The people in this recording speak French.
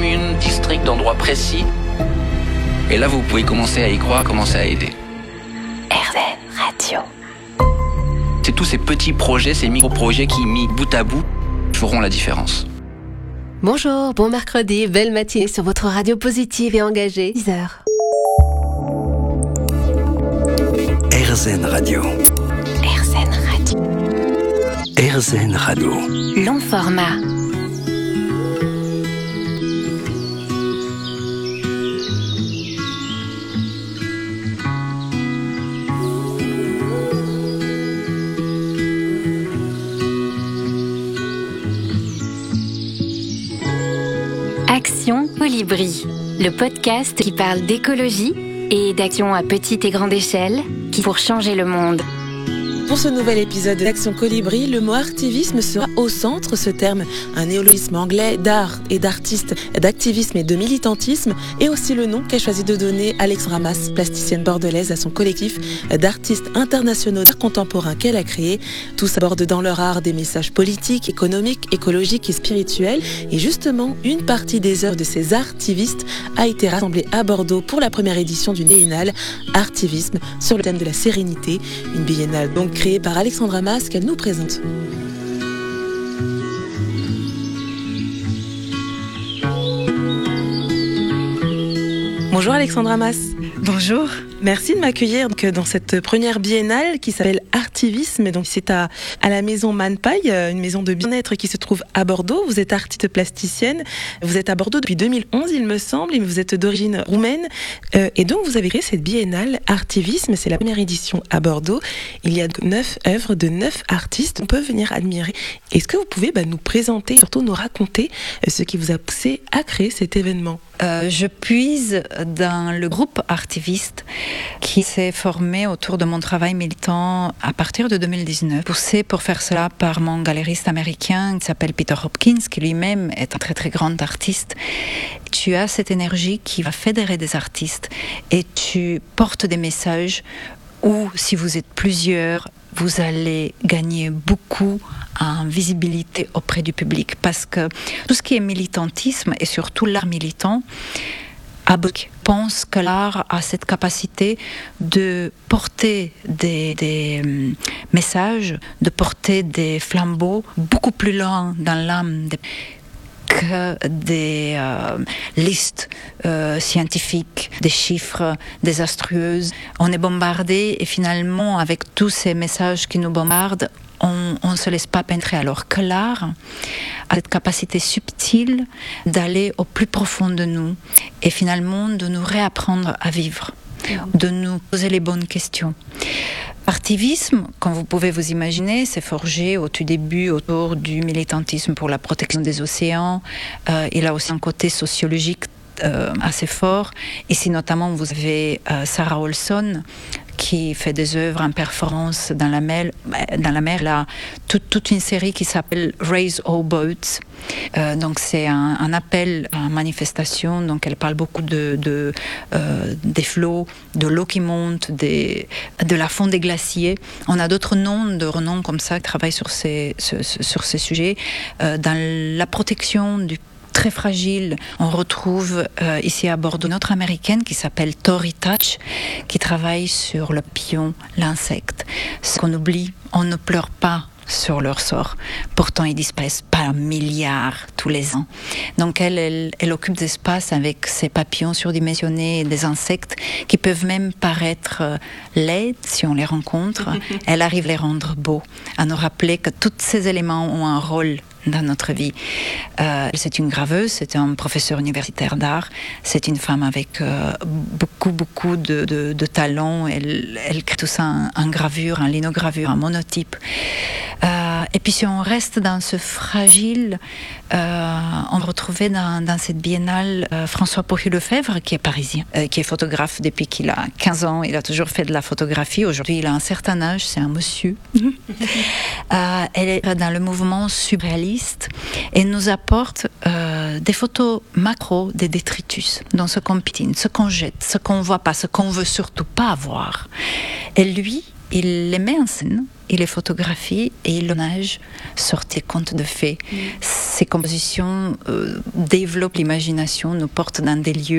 communes, districts, d'endroits précis. Et là, vous pouvez commencer à y croire, commencer à aider. RZN Radio. C'est tous ces petits projets, ces micro-projets qui, mis bout à bout, feront la différence. Bonjour, bon mercredi, belle matinée sur votre radio positive et engagée. 10h. RZN Radio. RZN Radio. RZN Radio. Long format. Action Colibri, le podcast qui parle d'écologie et d'action à petite et grande échelle pour changer le monde. Pour ce nouvel épisode d'Action Colibri, le mot artivisme sera au centre. Ce terme, un néologisme anglais d'art et d'artiste, d'activisme et de militantisme, est aussi le nom qu'a choisi de donner Alexandra Mas, plasticienne bordelaise, à son collectif d'artistes internationaux d'art contemporain qu'elle a créé. Tous abordent dans leur art des messages politiques, économiques, écologiques et spirituels. Et justement, une partie des œuvres de ces artivistes a été rassemblée à Bordeaux pour la première édition d'une biennale Artivisme sur le thème de la sérénité. Une biennale donc créée par Alexandra Mas qu'elle nous présente. Bonjour Alexandra Mas. Bonjour. Merci de m'accueillir dans cette première biennale qui s'appelle Artivisme. Et donc c'est à la maison Manpaï, une maison de bien-être qui se trouve à Bordeaux. Vous êtes artiste plasticienne. Vous êtes à Bordeaux depuis 2011, il me semble, et vous êtes d'origine roumaine. Et donc vous avez créé cette biennale Artivisme. C'est la première édition à Bordeaux. Il y a 9 œuvres de 9 artistes qu'on peut venir admirer. Est-ce que vous pouvez nous présenter, surtout nous raconter ce qui vous a poussé à créer cet événement ? Je puise dans le groupe Artiviste qui s'est formé autour de mon travail militant à partir de 2019. Poussé pour faire cela par mon galeriste américain qui s'appelle Peter Hopkins, qui lui-même est un très très grand artiste. Tu as cette énergie qui va fédérer des artistes et tu portes des messages où, si vous êtes plusieurs, vous allez gagner beaucoup en visibilité auprès du public. Parce que tout ce qui est militantisme, et surtout l'art militant, pense que l'art a cette capacité de porter des messages, de porter des flambeaux beaucoup plus loin dans l'âme que des listes scientifiques, des chiffres désastreuses. On est bombardé et finalement, avec tous ces messages qui nous bombardent, on ne se laisse pas pénétrer, alors que l'art a cette capacité subtile d'aller au plus profond de nous et finalement de nous réapprendre à vivre, de nous poser les bonnes questions. Artivisme, comme vous pouvez vous imaginer, s'est forgé au tout début autour du militantisme pour la protection des océans. Il a aussi un côté sociologique assez fort. Ici notamment, vous avez Sarah Olson, qui fait des œuvres en performance dans la mer. Elle a toute une série qui s'appelle Raise All Boats. Donc c'est un appel à manifestation. Donc elle parle beaucoup des flots, de l'eau qui monte, de la fonte des glaciers. On a d'autres noms de renom comme ça qui travaillent sur ces sujets. Dans la protection du très fragile. On retrouve ici à Bordeaux une autre américaine qui s'appelle Tori Touch, qui travaille sur le pion, l'insecte. Ce qu'on oublie, on ne pleure pas sur leur sort. Pourtant, ils disparaissent par milliards tous les ans. Donc, elle occupe des espaces avec ses papillons surdimensionnés et des insectes qui peuvent même paraître laids si on les rencontre. Elle arrive à les rendre beaux, à nous rappeler que tous ces éléments ont un rôle dans notre vie. C'est une graveuse, c'est un professeur universitaire d'art, c'est une femme avec beaucoup de talent. Elle crée tout ça en gravure, en linogravure, en monotype. Et puis si on reste dans ce fragile, on retrouvait dans cette biennale François Pohu-Lefebvre, qui est parisien, qui est photographe depuis qu'il a 15 ans. Il a toujours fait de la photographie. Aujourd'hui, il a un certain âge, c'est un monsieur. Elle est dans le mouvement surréaliste et nous apporte des photos macro des détritus, dans ce qu'on pitine, ce qu'on jette, ce qu'on ne voit pas, ce qu'on veut surtout pas voir. Et lui, il les met en scène, il les photographie et il nage sur des contes de fées. Ces compositions développent l'imagination, nous portent dans des lieux